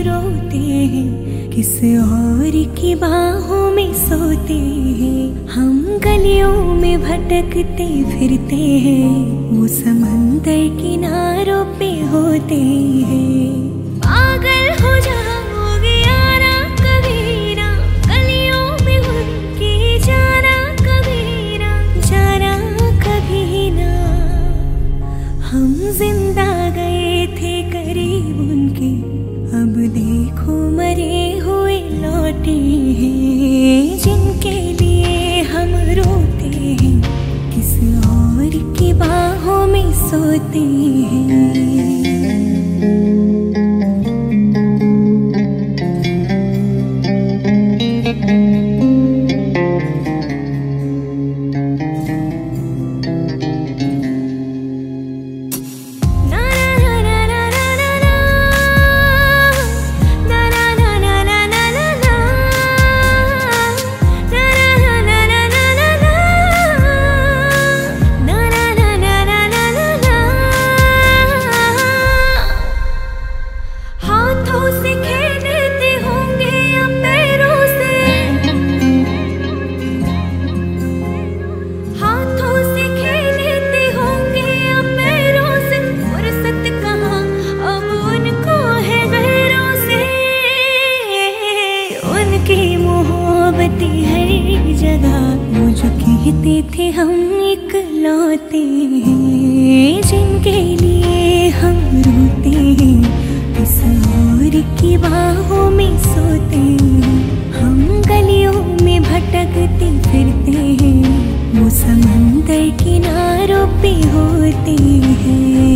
रोते हैं, किस और की बाहों में सोते हैं। हम गलियों में भटकते फिरते हैं, वो समंदर किनारों पे होते हैं। पागल हो जाओगे यारा कभी ना, गलियों में उनकी जाना कभी ना, जाना कभी ना। हम जिंदा गए थे करीब उनके, अब देखो मरे हुए लौटे हैं। जिनके लिए हम रोते हैं, किस और की बाहों में सोते हैं। हर जगह वो जो कहते थे हम इकलौते हैं। जिनके लिए हम रोते हैं, किस और की बाहों में सोते हैं। हम गलियों में भटकते फिरते हैं, वो समंदर किनारों पे होते हैं।